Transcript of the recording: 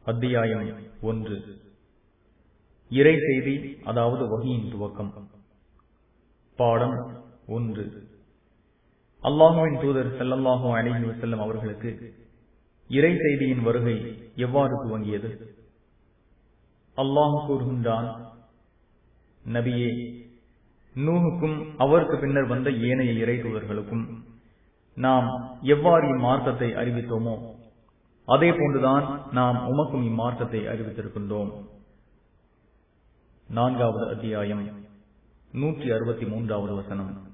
அத்தியாயம் 1. இறை செய்தி, அதாவது வஹியின் துவக்கம். பாடம் 1. அல்லாஹுவின் தூதர் ஸல்லல்லாஹு அலைஹி வஸல்லம் அவர்களுக்கு இறை செய்தியின் வருகை எவ்வாறு துவங்கியது? அல்லாஹ் கூறுகின்றான், நபியே, நூஹுக்கும் அவருக்கு பின்னர் வந்த ஏனைய இறை தூதர்களுக்கும் நாம் எவ்வாறு இம்மார்க்கத்தை அறிவித்தோமோ அதே போன்றுதான் நாம் உமக்கும் இம்மார்க்கத்தை அறிவித்திருக்கின்றோம். 4வது அத்தியாயம் 163வது வசனம்.